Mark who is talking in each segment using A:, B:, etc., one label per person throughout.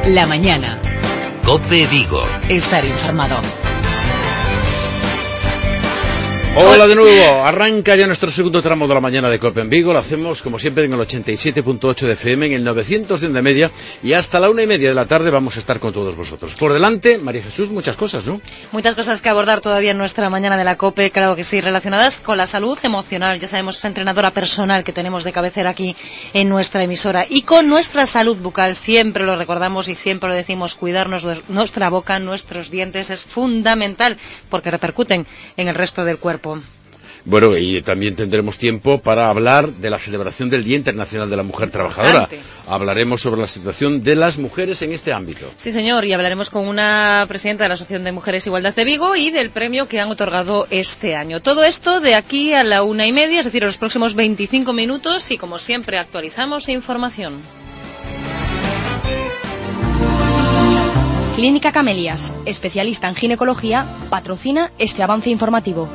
A: La mañana.
B: COPE Vigo.
A: Estar informado.
C: Hola de nuevo, arranca ya nuestro segundo tramo de la mañana de COPE en Vigo. Lo hacemos como siempre en el 87.8 de FM, en el 900 de onda media, y hasta la 1:30 de la tarde vamos a estar con todos vosotros. Por delante, María Jesús, muchas cosas, ¿no?
D: Muchas cosas que abordar todavía en nuestra mañana de la COPE, claro que sí, relacionadas con la salud emocional. Ya sabemos, esa entrenadora personal que tenemos de cabecera aquí en nuestra emisora, y con nuestra salud bucal. Siempre lo recordamos y siempre lo decimos, cuidarnos nuestra boca, nuestros dientes es fundamental porque repercuten en el resto del cuerpo.
C: Bueno, y también tendremos tiempo para hablar de la celebración del Día Internacional de la Mujer Trabajadora. Hablaremos sobre la situación de las mujeres en este ámbito.
D: Sí, señor, y hablaremos con una presidenta de la Asociación de Mujeres Igualdad de Vigo y del premio que han otorgado este año. Todo esto de aquí a la 1:30, es decir, a los próximos 25 minutos, y como siempre actualizamos información.
E: Clínica Camelias, especialista en ginecología, patrocina este avance informativo.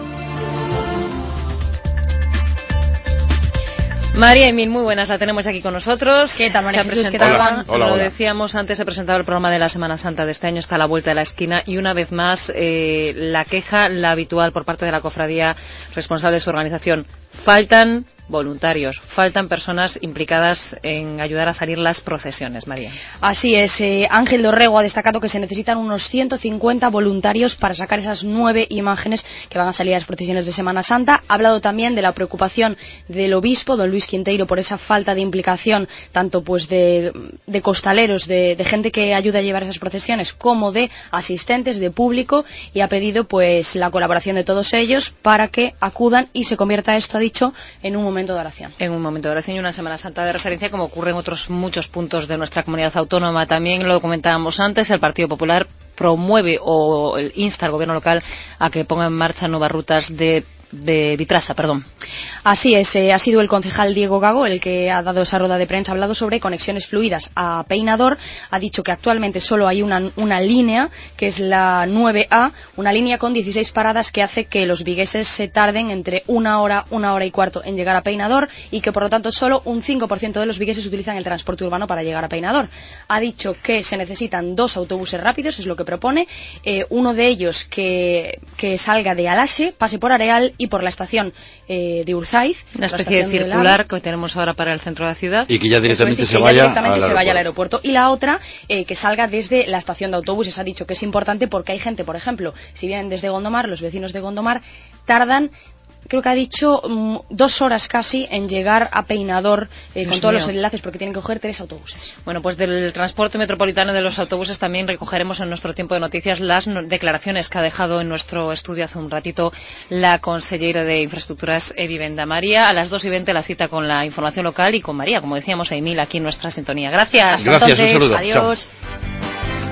D: María Emil, muy buenas, la tenemos aquí con nosotros.
E: ¿Qué tal, María Jesús?
C: Hola.
D: Lo decíamos antes, he presentado el programa de la Semana Santa de este año, está a la vuelta de la esquina, y una vez más la queja, la habitual por parte de la cofradía responsable de su organización: faltan voluntarios, faltan personas implicadas en ayudar a salir las procesiones, María.
E: Así es, Ángel Dorrego ha destacado que se necesitan unos 150 voluntarios para sacar esas 9 imágenes que van a salir a las procesiones de Semana Santa. Ha hablado también de la preocupación del obispo, don Luis Quinteiro, por esa falta de implicación, tanto pues de costaleros, de gente que ayuda a llevar esas procesiones, como de asistentes, de público, y ha pedido pues la colaboración de todos ellos para que acudan y se convierta esto, ha dicho, en un momento de oración.
D: En un momento de oración y una Semana Santa de referencia, como ocurre en otros muchos puntos de nuestra comunidad autónoma. También lo comentábamos antes, el Partido Popular promueve o insta al gobierno local a que ponga en marcha nuevas rutas de Vitrasa, perdón.
E: Así es, ha sido el concejal Diego Gago el que ha dado esa rueda de prensa, ha hablado sobre conexiones fluidas a Peinador, ha dicho que actualmente solo hay una línea, que es la 9A, una línea con 16 paradas que hace que los vigueses se tarden entre una hora y cuarto en llegar a Peinador, y que por lo tanto solo un 5% de los vigueses utilizan el transporte urbano para llegar a Peinador. Ha dicho que se necesitan 2 autobuses rápidos, es lo que propone, uno de ellos que salga de Alaxe, pase por Areal y por la estación de Urzaiz,
D: una especie de circular que tenemos ahora para el centro de la ciudad,
C: y que ya directamente se vaya
E: al aeropuerto. Y la otra que salga desde la estación de autobuses. Ha dicho que es importante porque hay gente, por ejemplo, si vienen desde Gondomar, los vecinos de Gondomar tardan, creo que ha dicho 2 horas casi en llegar a Peinador, con todos los enlaces, porque tienen que coger 3 autobuses.
D: Bueno, pues del transporte metropolitano de los autobuses también recogeremos en nuestro tiempo de noticias las declaraciones que ha dejado en nuestro estudio hace un ratito la consellera de Infraestructuras e Vivienda, María. A las 2:20 la cita con la información local y con María, como decíamos, Emil, aquí en nuestra sintonía. Gracias.
C: Gracias,
E: entonces,
C: un saludo.
E: Adiós.
C: Chao.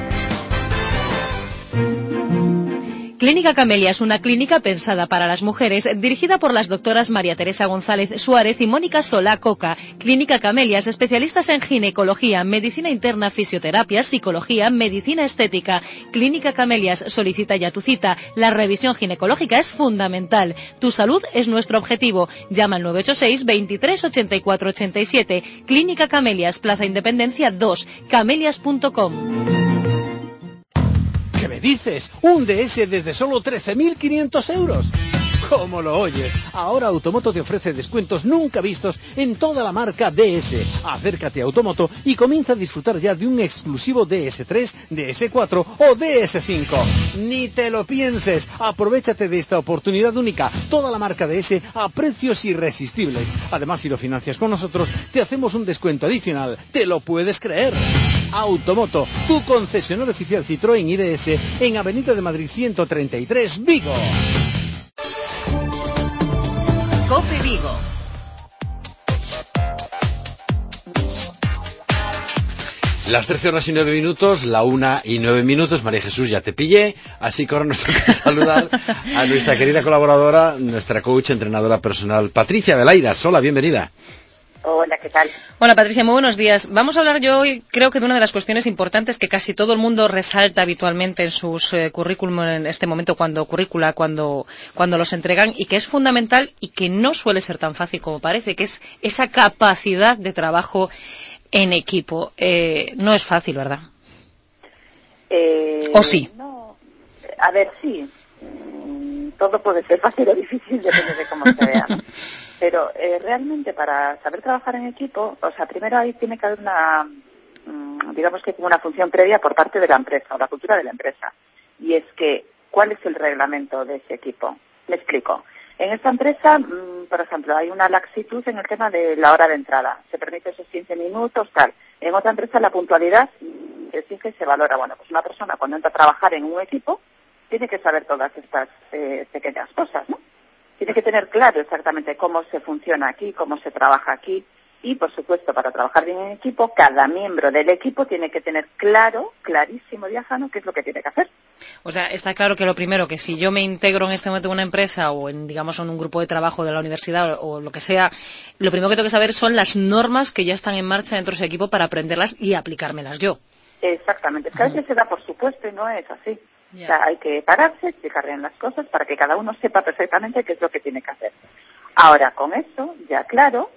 D: Clínica Camelia es una clínica pensada para las mujeres, dirigida por las doctoras María Teresa González Suárez y Mónica Solá Coca. Clínica Camelia es especialistas en ginecología, medicina interna, fisioterapia, psicología, medicina estética. Clínica Camelias, solicita ya tu cita. La revisión ginecológica es fundamental. Tu salud es nuestro objetivo. Llama al 986 23 84 87. Clínica Camelias, Plaza Independencia 2, camelias.com.
F: ¿Qué me dices? ¿Un DS desde solo 13.500 euros? ¿Cómo lo oyes? Ahora Automoto te ofrece descuentos nunca vistos en toda la marca DS. Acércate a Automoto y comienza a disfrutar ya de un exclusivo DS3, DS4 o DS5. Ni te lo pienses. Aprovéchate de esta oportunidad única. Toda la marca DS a precios irresistibles. Además, si lo financias con nosotros, te hacemos un descuento adicional. ¿Te lo puedes creer? Automoto, tu concesionario oficial Citroën y DS en Avenida de Madrid 133, Vigo.
A: COPE Vigo.
C: Las 13:09, la 1:09. María Jesús, ya te pillé, así que ahora nos toca saludar a nuestra querida colaboradora, nuestra coach, entrenadora personal, Patricia Belairas. Hola, bienvenida.
G: Hola, ¿qué tal?
D: Hola, Patricia, muy buenos días. Vamos a hablar yo hoy, creo que de una de las cuestiones importantes que casi todo el mundo resalta habitualmente en sus currículum en este momento, cuando los entregan, y que es fundamental y que no suele ser tan fácil como parece, que es esa capacidad de trabajo en equipo. No es fácil, ¿verdad? ¿O sí?
B: No, a ver, sí. Todo puede ser fácil o difícil, depende de cómo se vea, ¿no? Pero realmente para saber trabajar en equipo, o sea, primero ahí tiene que haber una, digamos que como una función previa por parte de la empresa o la cultura de la empresa. Y es que, ¿cuál es el reglamento de ese equipo? Me explico. En esta empresa, por ejemplo, hay una laxitud en el tema de la hora de entrada. Se permite esos 15 minutos, tal. En otra empresa la puntualidad se exige y se valora. Bueno, pues una persona cuando entra a trabajar en un equipo tiene que saber todas estas pequeñas cosas, ¿no? Tiene que tener claro exactamente cómo se funciona aquí, cómo se trabaja aquí. Y, por supuesto, para trabajar bien en equipo, cada miembro del equipo tiene que tener clarísimo, diáfano, qué es lo que tiene que hacer.
D: O sea, está claro que lo primero, que si yo me integro en este momento en una empresa o digamos, en un grupo de trabajo de la universidad o lo que sea, lo primero que tengo que saber son las normas que ya están en marcha dentro de ese equipo para aprenderlas y aplicármelas yo.
B: Exactamente. Es que a veces se da por supuesto y no es así.
D: Yeah.
B: O sea, hay que pararse, explicar bien las cosas para que cada uno sepa perfectamente qué es lo que tiene que hacer. Ahora, con eso, ya claro,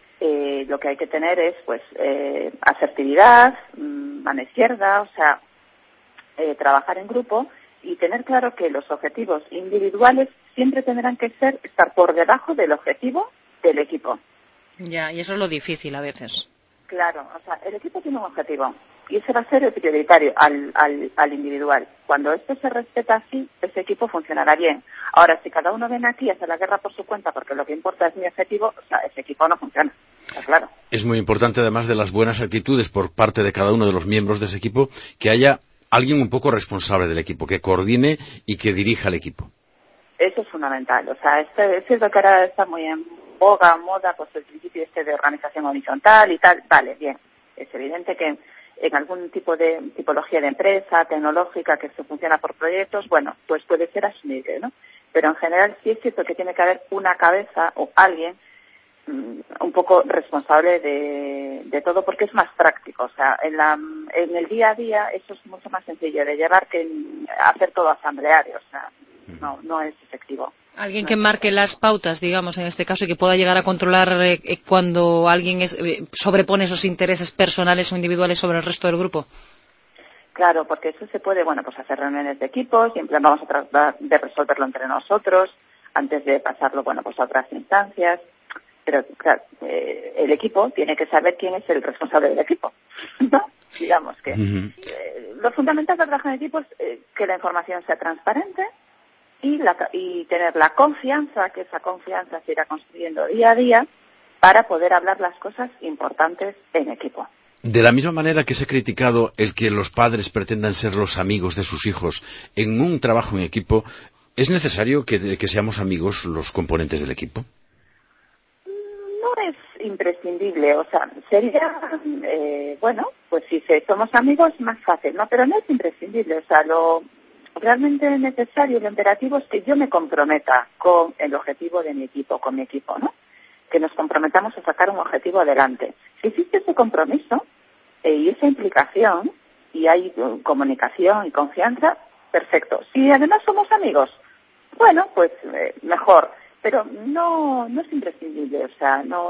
B: lo que hay que tener es, pues, asertividad, mano izquierda, o sea, trabajar en grupo y tener claro que los objetivos individuales siempre tendrán que estar por debajo del objetivo del equipo.
D: Ya, y eso es lo difícil a veces.
B: Claro, o sea, el equipo tiene un objetivo y ese va a ser el prioritario al individual. Cuando esto se respeta así, ese equipo funcionará bien. Ahora, si cada uno viene aquí a hacer la guerra por su cuenta porque lo que importa es mi objetivo, o sea, ese equipo no funciona. Está claro.
C: Es muy importante, además de las buenas actitudes por parte de cada uno de los miembros de ese equipo, que haya alguien un poco responsable del equipo, que coordine y que dirija al equipo.
B: Eso es fundamental. O sea, es lo que ahora está muy en boga, moda, pues el principio de organización horizontal y tal. Vale, bien. Es evidente que en algún tipo de tipología de empresa tecnológica que se funciona por proyectos, bueno, pues puede ser asumible, ¿no? Pero en general sí es cierto que tiene que haber una cabeza o alguien un poco responsable de todo, porque es más práctico. O sea, en el día a día eso es mucho más sencillo de llevar que hacer todo asambleario. O sea, no es efectivo.
D: Alguien que marque las pautas, digamos, en este caso, y que pueda llegar a controlar cuando alguien sobrepone esos intereses personales o individuales sobre el resto del grupo.
B: Claro, porque eso se puede, bueno, pues hacer reuniones de equipos, siempre vamos a tratar de resolverlo entre nosotros, antes de pasarlo, bueno, pues a otras instancias. Pero, claro, el equipo tiene que saber quién es el responsable del equipo, ¿no? Digamos que lo fundamental para trabajar en equipo es que la información sea transparente y tener la confianza, que esa confianza se irá construyendo día a día para poder hablar las cosas importantes en equipo.
C: De la misma manera que se ha criticado el que los padres pretendan ser los amigos de sus hijos en un trabajo en equipo, ¿es necesario que seamos amigos los componentes del equipo?
B: No es imprescindible, o sea, sería, bueno, pues si somos amigos más fácil, ¿no? Pero no es imprescindible, o sea, lo realmente necesario, lo imperativo es que yo me comprometa con el objetivo de mi equipo, con mi equipo, ¿no? Que nos comprometamos a sacar un objetivo adelante. Si existe ese compromiso y esa implicación y hay comunicación y confianza, perfecto. Si además somos amigos, bueno, pues mejor. Pero no es imprescindible, o sea, no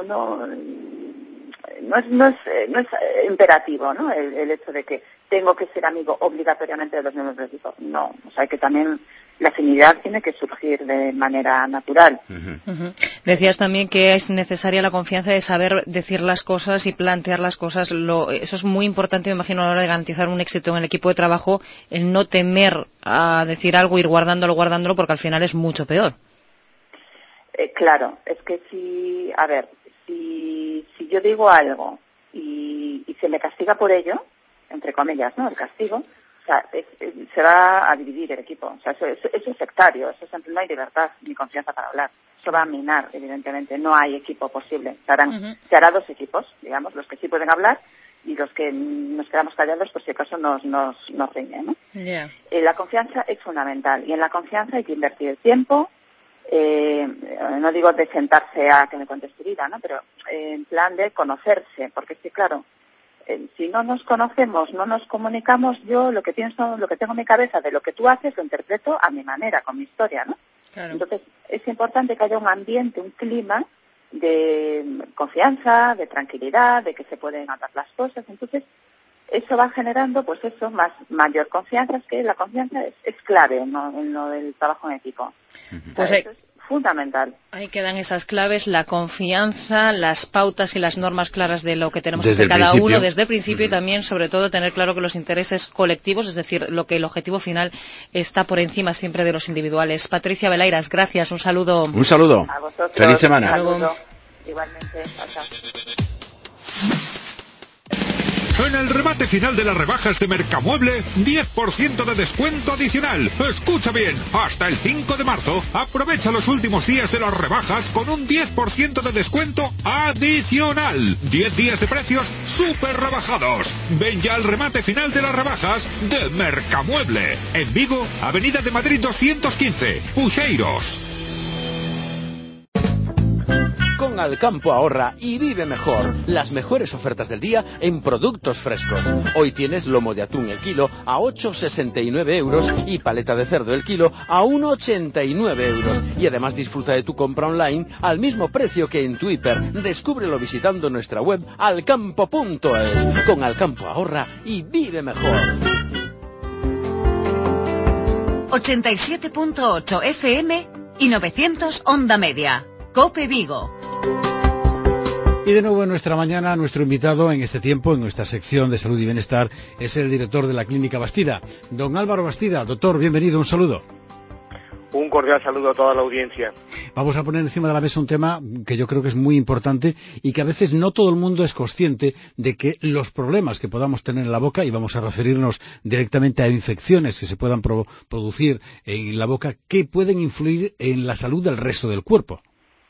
B: es imperativo, ¿no? El hecho de que tengo que ser amigo obligatoriamente de los miembros del equipo. No, o sea, que también la afinidad tiene que surgir de manera natural.
D: Decías también que es necesaria la confianza de saber decir las cosas y plantear las cosas. Eso es muy importante, me imagino, a la hora de garantizar un éxito en el equipo de trabajo, el no temer a decir algo, ir guardándolo, porque al final es mucho peor.
B: Claro, es que si yo digo algo y se me castiga por ello, entre comillas, ¿no? El castigo, o sea, se va a dividir el equipo. O sea, eso es sectario, eso siempre no hay libertad ni confianza para hablar. Eso va a minar, evidentemente, no hay equipo posible. Se hará dos equipos, digamos, los que sí pueden hablar y los que nos quedamos callados, pues si acaso nos riñen, ¿no?
D: Yeah.
B: La confianza es fundamental y en la confianza hay que invertir el tiempo. No digo de sentarse a que me cuentes tu vida, ¿no? Pero en plan de conocerse, porque sí, claro, si no nos conocemos, no nos comunicamos, yo lo que pienso, lo que tengo en mi cabeza de lo que tú haces, lo interpreto a mi manera, con mi historia, ¿no?
D: Claro.
B: Entonces, es importante que haya un ambiente, un clima de confianza, de tranquilidad, de que se pueden hablar las cosas. Entonces, eso va generando, pues eso, mayor confianza. Es que la confianza es clave en lo del trabajo en equipo.
D: Pues
B: eso es fundamental.
D: Ahí quedan esas claves, la confianza, las pautas y las normas claras de lo que tenemos que
C: Desde
D: hacer
C: el
D: cada
C: principio.
D: uno desde el principio y también, sobre todo, tener claro que los intereses colectivos, es decir, lo que el objetivo final está por encima siempre de los individuales. Patricia Belairas, gracias, un saludo.
C: Un saludo.
B: A vosotros.
C: Feliz semana.
B: Un saludo. Igualmente. Chao.
G: En el remate final de las rebajas de Mercamueble, 10% de descuento adicional. Escucha bien, hasta el 5 de marzo, aprovecha los últimos días de las rebajas con un 10% de descuento adicional. 10 días de precios súper rebajados. Ven ya al remate final de las rebajas de Mercamueble. En Vigo, Avenida de Madrid 215, Puxeiros.
F: Con Alcampo ahorra y vive mejor. Las mejores ofertas del día en productos frescos. Hoy tienes lomo de atún el kilo a 8,69 euros y paleta de cerdo el kilo a 1,89 euros. Y además disfruta de tu compra online al mismo precio que en tu hiper. Descúbrelo visitando nuestra web alcampo.es. Con Alcampo ahorra y vive mejor.
A: 87.8 FM y 900 Onda Media. COPE Vigo.
H: Y de nuevo en nuestra mañana, nuestro invitado en este tiempo, en nuestra sección de salud y bienestar, es el director de la Clínica Bastida, don Álvaro Bastida. Doctor, bienvenido, un saludo.
I: Un cordial saludo a toda la audiencia.
H: Vamos a poner encima de la mesa un tema que yo creo que es muy importante y que a veces no todo el mundo es consciente de que los problemas que podamos tener en la boca, y vamos a referirnos directamente a infecciones que se puedan producir en la boca, que pueden influir en la salud del resto del cuerpo.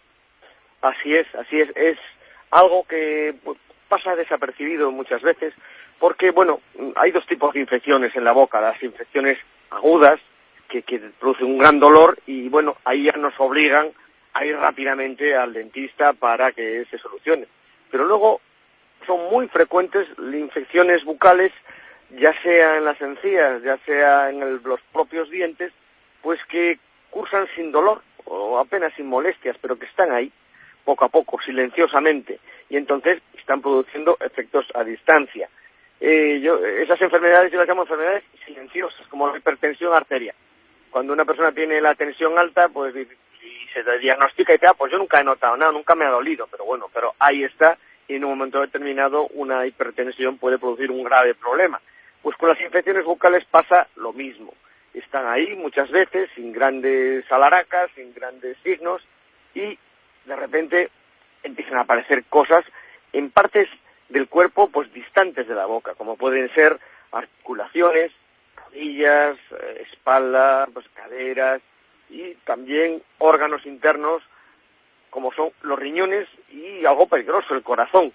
I: Así es. Es algo que pasa desapercibido muchas veces porque, bueno, hay dos tipos de infecciones en la boca. Las infecciones agudas, que producen un gran dolor y, bueno, ahí ya nos obligan a ir rápidamente al dentista para que se solucione. Pero luego son muy frecuentes infecciones bucales, ya sea en las encías, ya sea en los propios dientes, pues que cursan sin dolor o apenas sin molestias, pero que están ahí poco a poco, silenciosamente, y entonces están produciendo efectos a distancia. Esas enfermedades yo las llamo enfermedades silenciosas, como la hipertensión arterial. Cuando una persona tiene la tensión alta, pues y se diagnostica y dice, pues yo nunca he notado nada, nunca me ha dolido, pero ahí está, y en un momento determinado una hipertensión puede producir un grave problema. Pues con las infecciones bucales pasa lo mismo. Están ahí muchas veces, sin grandes alaracas, sin grandes signos, y de repente empiezan a aparecer cosas en partes del cuerpo pues distantes de la boca, como pueden ser articulaciones, rodillas, espalda, pues, caderas y también órganos internos como son los riñones y algo peligroso, el corazón.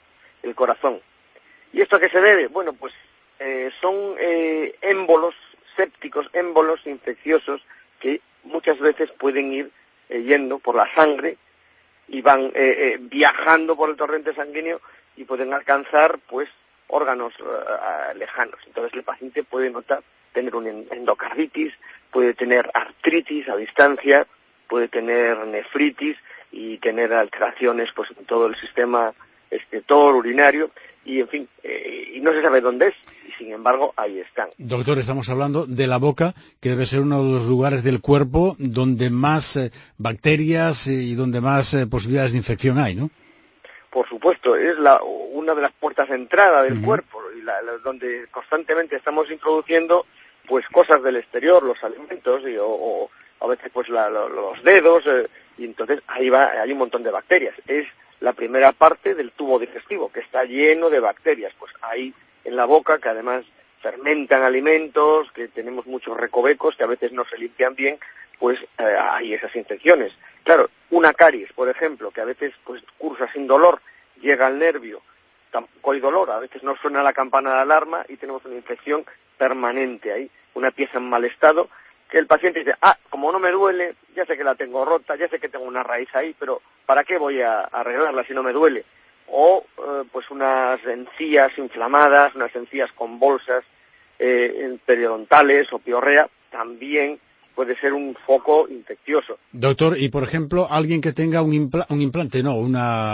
I: ¿Y esto a qué se debe? Bueno, pues son émbolos sépticos, émbolos infecciosos que muchas veces pueden ir yendo por la sangre y van viajando por el torrente sanguíneo y pueden alcanzar pues órganos lejanos. Entonces el paciente puede tener una endocarditis, puede tener artritis a distancia, puede tener nefritis y tener alteraciones pues en todo el sistema todo el urinario y en fin, y no se sabe dónde es, y sin embargo ahí están.
H: Doctor, estamos hablando de la boca, que debe ser uno de los lugares del cuerpo donde más bacterias y donde más posibilidades de infección hay, ¿no?
I: Por supuesto, es una de las puertas de entrada del cuerpo, y donde constantemente estamos introduciendo pues cosas del exterior, los alimentos, o a veces pues los dedos, y entonces ahí hay un montón de bacterias. Es la primera parte del tubo digestivo, que está lleno de bacterias, pues ahí en la boca, que además fermentan alimentos, que tenemos muchos recovecos que a veces no se limpian bien, pues hay esas infecciones. Claro, una caries, por ejemplo, que a veces pues cursa sin dolor, llega al nervio, tampoco hay dolor, a veces no suena la campana de alarma y tenemos una infección permanente ahí, una pieza en mal estado, que el paciente dice, como no me duele, ya sé que la tengo rota, ya sé que tengo una raíz ahí, pero ¿para qué voy a arreglarla si no me duele? O pues unas encías inflamadas, unas encías con bolsas periodontales o piorrea, también puede ser un foco infeccioso.
H: Doctor, y por ejemplo, alguien que tenga un implante, no,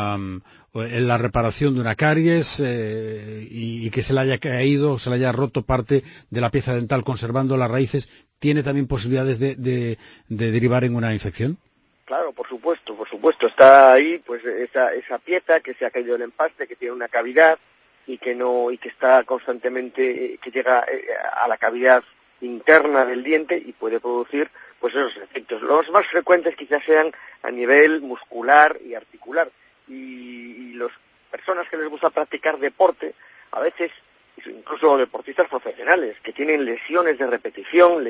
H: la reparación de una caries y que se le haya caído, se le haya roto parte de la pieza dental conservando las raíces, ¿tiene también posibilidades de derivar en una infección?
I: Claro, por supuesto. Está ahí, pues, esa pieza que se ha caído del empaste, que tiene una cavidad y que está constantemente, que llega a la cavidad interna del diente y puede producir, pues, esos efectos. Los más frecuentes quizás sean a nivel muscular y articular. Y las personas que les gusta practicar deporte, a veces, incluso deportistas profesionales, que tienen lesiones de repetición,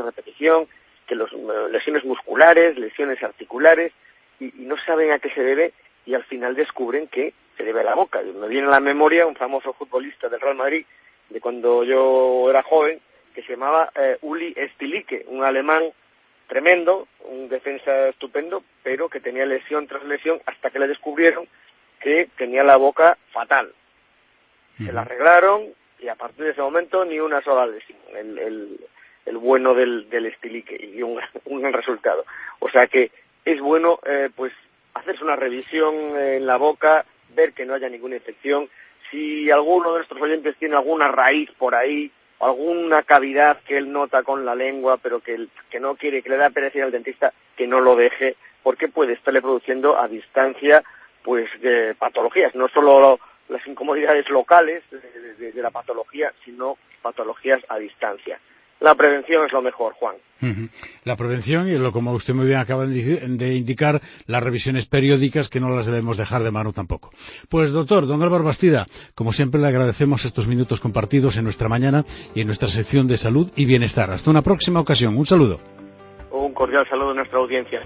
I: que lesiones musculares, lesiones articulares, y no saben a qué se debe, y al final descubren que se debe a la boca. Me viene a la memoria un famoso futbolista del Real Madrid, de cuando yo era joven, que se llamaba Uli Stilicke, un alemán tremendo, un defensa estupendo, pero que tenía lesión tras lesión, hasta que le descubrieron que tenía la boca fatal. Se la arreglaron, y a partir de ese momento ni una sola lesión. El bueno del Stilicke, y un gran resultado. O sea que es bueno, pues, hacerse una revisión en la boca, ver que no haya ninguna infección. Si alguno de nuestros oyentes tiene alguna raíz por ahí, alguna cavidad que él nota con la lengua, pero que no quiere, que le da pereza ir al dentista, que no lo deje, porque puede estarle produciendo a distancia, pues, patologías, no solo las incomodidades locales de la patología, sino patologías a distancia. La prevención es lo mejor, Juan.
H: La prevención y, como usted muy bien acaba de indicar, las revisiones periódicas, que no las debemos dejar de mano tampoco. Pues, doctor, don Álvaro Bastida, como siempre le agradecemos estos minutos compartidos en nuestra mañana y en nuestra sección de salud y bienestar. Hasta una próxima ocasión. Un saludo.
I: Un cordial saludo a nuestra audiencia.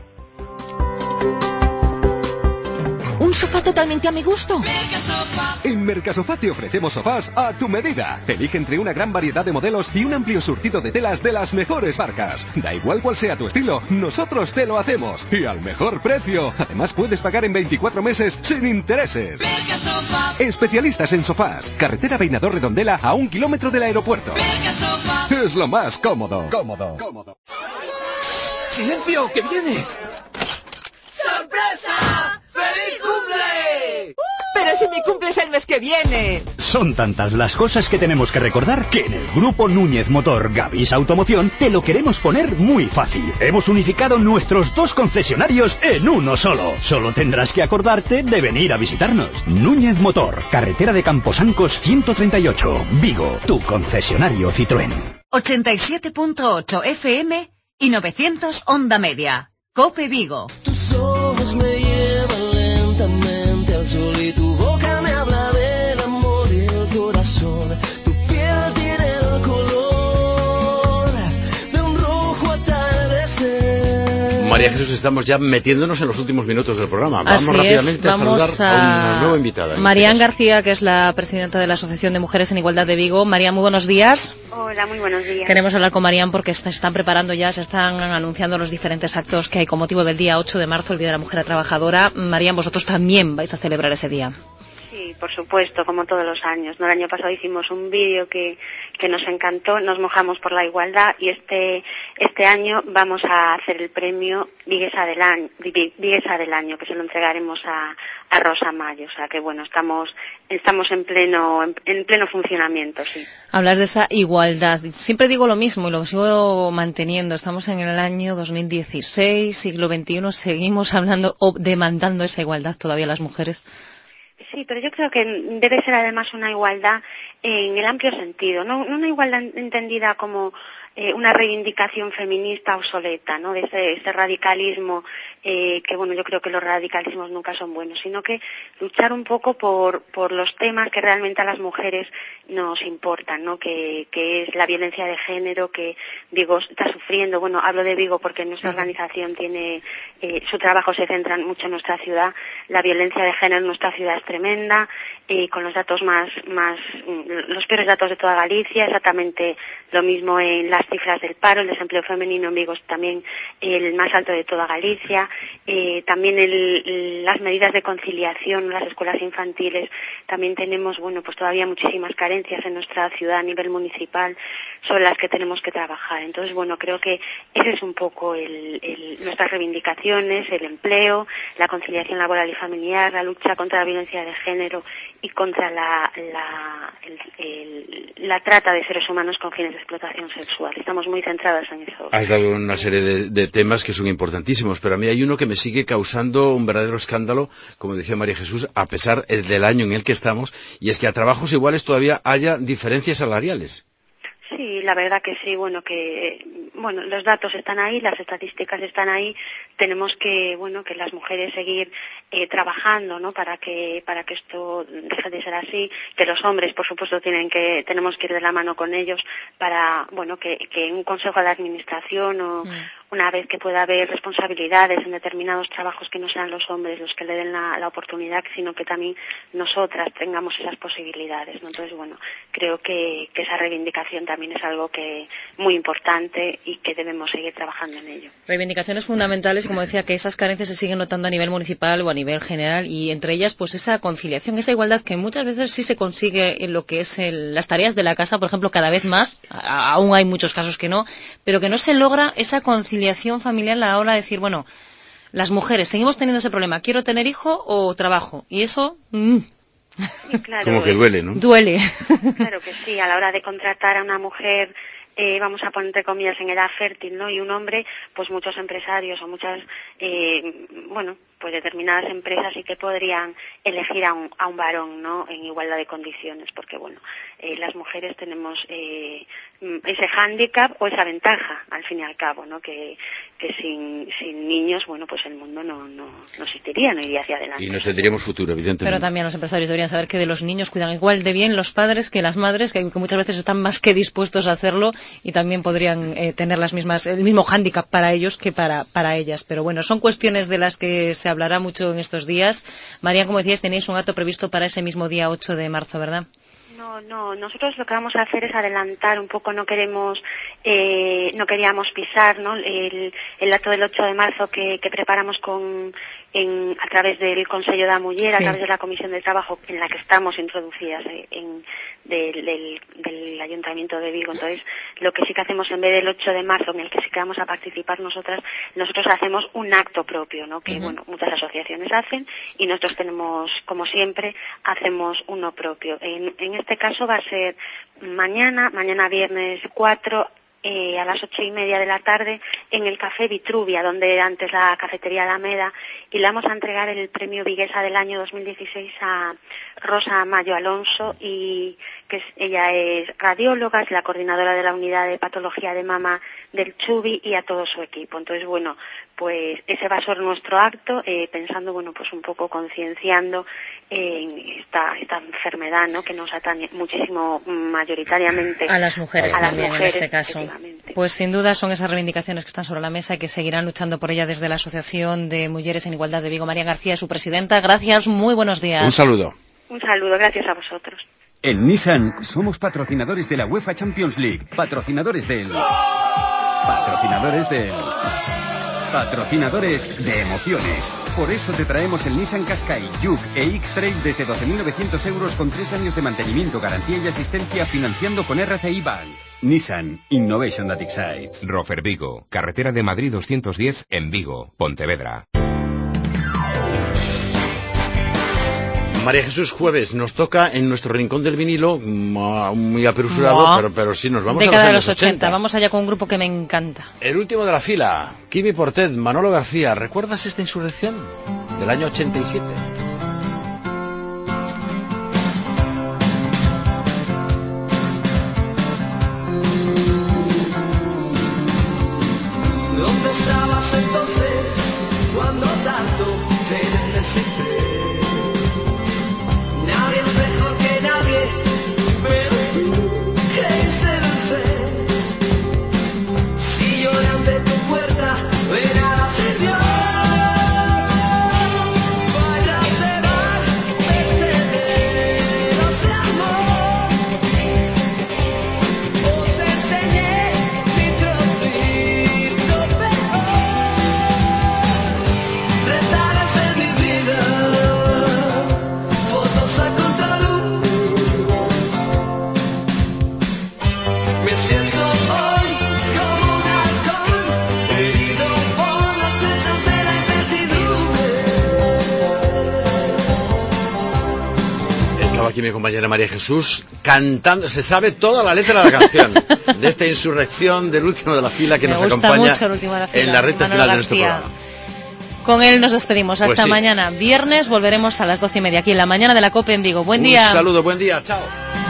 A: ¿Un sofá totalmente a mi gusto?
J: En Mercasofá te ofrecemos sofás a tu medida. Elige entre una gran variedad de modelos y un amplio surtido de telas de las mejores marcas. Da igual cuál sea tu estilo, nosotros te lo hacemos. Y al mejor precio. Además puedes pagar en 24 meses sin intereses. Especialistas en sofás. Carretera Peinador Redondela a 1 kilómetro del aeropuerto. Es lo más cómodo.
K: ¡Silencio, que viene!
L: ¡Sorpresa! ¡Feliz cumple!
A: Pero si mi cumple es el mes que viene.
M: Son tantas las cosas que tenemos que recordar que en el Grupo Núñez Motor Gavisa Automoción te lo queremos poner muy fácil. Hemos unificado nuestros 2 concesionarios en uno solo. Solo tendrás que acordarte de venir a visitarnos. Núñez Motor, carretera de Camposancos 138, Vigo, tu concesionario Citroën.
A: 87.8 FM y 900 onda media. COPE Vigo.
L: Tus ojos me llevan lentamente al sol y tu boca me habla del amor y el corazón. Tu piel tiene el color de un rojo atardecer.
C: María Jesús, estamos ya metiéndonos en los últimos minutos del programa. Vamos
D: Así
C: rápidamente
D: es,
C: a saludar a una nueva invitada.
D: Marian García, que es la presidenta de la Asociación de Mujeres en Igualdad de Vigo. Marian, muy buenos días.
N: Hola, muy buenos días.
D: Queremos hablar con Marian porque se están preparando ya, se están anunciando los diferentes actos que hay con motivo del día 8 de marzo, el Día de la Mujer Trabajadora. Marian, vosotros también vais a celebrar ese día.
N: Sí, por supuesto, como todos los años, ¿no? El año pasado hicimos un vídeo que nos encantó, nos mojamos por la igualdad, y este año vamos a hacer el premio Viguesa del Año, que se lo entregaremos a Rosa Mayo. O sea que bueno, estamos en pleno funcionamiento, sí.
D: Hablas de esa igualdad. Siempre digo lo mismo y lo sigo manteniendo. Estamos en el año 2016, siglo XXI, seguimos hablando o demandando esa igualdad todavía las mujeres.
N: Sí, pero yo creo que debe ser además una igualdad en el amplio sentido, no una igualdad entendida como una reivindicación feminista obsoleta, ¿no? De ese radicalismo, que bueno, yo creo que los radicalismos nunca son buenos, sino que luchar un poco por los temas que realmente a las mujeres nos importan, ¿no? Que es la violencia de género, que Vigo está sufriendo. Bueno, hablo de Vigo porque nuestra organización tiene, su trabajo se centra mucho en nuestra ciudad. La violencia de género en nuestra ciudad es tremenda, con los datos los peores datos de toda Galicia, exactamente lo mismo en las cifras del paro. El desempleo femenino en Vigo es también el más alto de toda Galicia. también las medidas de conciliación, las escuelas infantiles, también tenemos, bueno, pues todavía muchísimas carencias en nuestra ciudad a nivel municipal sobre las que tenemos que trabajar. Entonces, bueno, creo que ese es un poco nuestras reivindicaciones, el empleo, la conciliación laboral y familiar, la lucha contra la violencia de género y contra la trata de seres humanos con fines de explotación sexual. Estamos muy centradas en eso.
C: Has dado una serie de temas que son importantísimos, pero a mí hay uno que me sigue causando un verdadero escándalo, como decía María Jesús, a pesar del año en el que estamos, y es que a trabajos iguales todavía haya diferencias salariales.
N: Sí, la verdad que sí, bueno, los datos están ahí, las estadísticas están ahí, tenemos que las mujeres seguir trabajando, ¿no? Para que esto deje de ser así, que los hombres, por supuesto, tenemos que ir de la mano con ellos para, que un consejo de administración o una vez que pueda haber responsabilidades en determinados trabajos que no sean los hombres los que le den la oportunidad, sino que también nosotras tengamos esas posibilidades, ¿no? Entonces, bueno, creo que esa reivindicación también es algo que muy importante y que debemos seguir trabajando en ello.
D: Reivindicaciones fundamentales, como decía, que esas carencias se siguen notando a nivel municipal o a nivel general, y entre ellas pues esa conciliación, esa igualdad que muchas veces sí se consigue en lo que es las tareas de la casa, por ejemplo, cada vez más, aún hay muchos casos que no, pero que no se logra esa conciliación familiar a la hora de decir, bueno, las mujeres seguimos teniendo ese problema, quiero tener hijo o trabajo, y eso
N: Sí, claro,
C: como que duele, ¿no?
D: Duele.
N: Claro que sí, a la hora de contratar a una mujer, vamos a poner entre comillas en edad fértil, ¿no? Y un hombre, pues muchos empresarios o muchas, pues determinadas empresas sí que podrían elegir a un varón, ¿no? En igualdad de condiciones, porque las mujeres tenemos ese hándicap o esa ventaja, al fin y al cabo, ¿no? Que sin niños, pues el mundo no existiría, no iría hacia adelante.
C: Y no tendríamos futuro, evidentemente.
D: Pero también los empresarios deberían saber que de los niños cuidan igual de bien los padres que las madres, que muchas veces están más que dispuestos a hacerlo, y también podrían tener el mismo hándicap para ellos que para ellas. Pero bueno, son cuestiones de las que se hablará mucho en estos días. María, como decías, tenéis un acto previsto para ese mismo día 8 de marzo, ¿verdad?
N: No, nosotros lo que vamos a hacer es adelantar un poco, no queríamos pisar, ¿no? El acto del 8 de marzo que preparamos a través del Consejo da Muller, sí, a través de la Comisión de Trabajo en la que estamos introducidas del Ayuntamiento de Vigo. Entonces, lo que sí que hacemos en vez del 8 de marzo, en el que sí que vamos a participar nosotros hacemos un acto propio, ¿no? Que, muchas asociaciones hacen, y nosotros tenemos, como siempre, hacemos uno propio. En este caso va a ser mañana viernes 4, a las 8:30 de la tarde, en el Café Vitruvia, donde era antes la Cafetería Alameda, y le vamos a entregar el premio Viguesa del año 2016 a Rosa Mayo Alonso, y ella es radióloga, es la coordinadora de la unidad de patología de mama del Chubi, y a todo su equipo. Entonces, pues ese va a ser nuestro acto, pensando, pues un poco concienciando en esta enfermedad, ¿no? Que nos atañe muchísimo, mayoritariamente
D: a las mujeres también, en este caso. Pues sin duda son esas reivindicaciones que están sobre la mesa y que seguirán luchando por ella desde la Asociación de Mujeres en Igualdad de Vigo. María García, su presidenta, gracias, muy buenos días.
C: Un saludo.
N: Un saludo, gracias a vosotros.
J: En Nissan somos patrocinadores de la UEFA Champions League, patrocinadores de emociones. Por eso te traemos el Nissan Qashqai, Juke e X-Trail desde 12.900 euros con 3 años de mantenimiento, garantía y asistencia, financiando con RCI Bank. Nissan Innovation that excites.
K: Rofer Vigo, carretera de Madrid 210 en Vigo, Pontevedra.
C: María Jesús, jueves nos toca en nuestro rincón del vinilo, muy apresurado, pero sí nos vamos
D: década
C: a
D: de los 80. Vamos allá con un grupo que me encanta.
C: El último de la fila, Kimi Portet, Manolo García. ¿Recuerdas esta insurrección del año 87?
L: ¿Dónde estabas entonces cuando tanto te necesité? Nadie es mejor que nadie, pero tú creíste dulce. Si lloran de tu puerta, de nada sirvió. Bailaste
C: mi compañera María Jesús cantando, se sabe toda la letra de la canción de esta insurrección del último de la fila que nos acompaña en la recta final de nuestro programa.
D: Con él nos despedimos. Hasta
C: Pues sí.
D: mañana, viernes, volveremos a las 12:30 aquí en la mañana de la COPE en Vigo. Buen día.
C: Un saludo, buen día, chao.